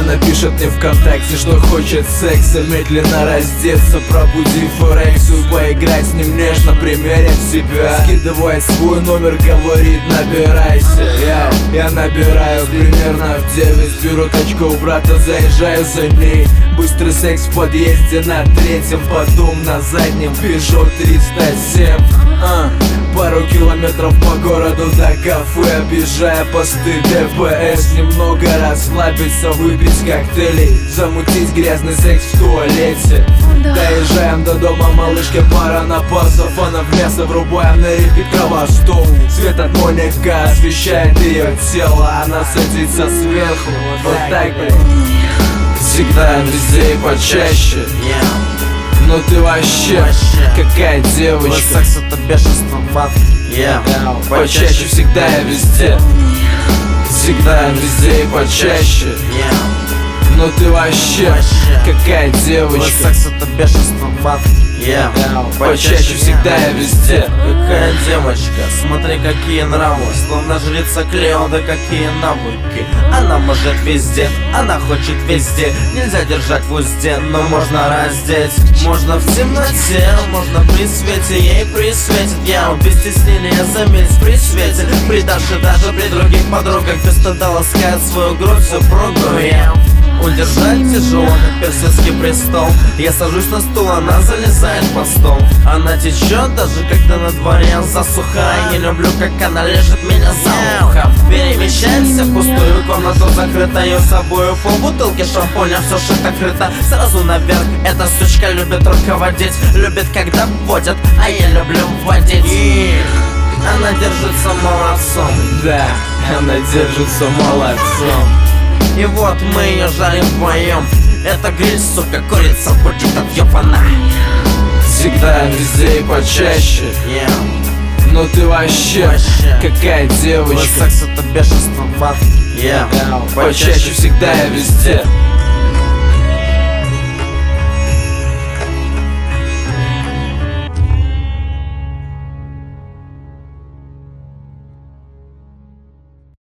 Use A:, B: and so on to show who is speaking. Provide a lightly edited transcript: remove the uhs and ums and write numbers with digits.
A: Она пишет мне ВКонтакте, что хочет секса, медленно раздеться, пробудив эрекцию, поиграть с ним нежно, примерять себя. Скидывает свой номер, говорит: набирайся. Я набираю примерно в 9, беру тачку у брата, заезжаю за ней. Быстрый секс в подъезде на 3-м, потом на заднем Peugeot 307. Пару километров по городу до кафе, объезжая посты ДПС. Немного расслабиться, выпить коктейлей, замутить грязный секс в туалете. Доезжаем до дома малышки, пара напасов. Она в мясо, врубаем на репит кровостол. Свет от моника освещает ее тело, она садится сверху. Вот так, блин. Всегда, везде и почаще. Ну ты вообще какая девочка.
B: Секс это бешенство, мат.
A: Почаще, всегда и везде. Всегда, везде и почаще. Ну ты вообще какая девочка.
B: Секс это бешенство, мат.
A: Почаще, всегда и везде.
B: Какая девочка, смотри какие нравы, словно жрица Клео, да какие навыки. Она может везде, она хочет везде. Нельзя держать в узде, но можно раздеть. Можно в темноте, можно при свете, ей присветит. Я без стеснения, заметь, при свете. При Даше, даже при других подругах, без стыда ласкает свою грудь супругу. Удержать тяжело, как персидский престол. Я сажусь на стул, она залезает под стол. Она течет, даже когда на дворе засуха. Не люблю, как она лежит меня за ухом. Перемещаемся в пустую комнату, закрытую собою. Полбутылки шампуня, все шито-крыто. Сразу наверх, эта сучка любит руководить. Любит, когда вводят, а я люблю вводить. Она держится молодцом.
A: Да, она держится молодцом.
B: И вот мы ее жарим вдвоем. Это гриль, сука, курица будет отъебана.
A: Всегда, везде и почаще. Ну ты вообще какая девочка.
B: Секс это бешенство, мат.
A: Почаще, всегда и везде.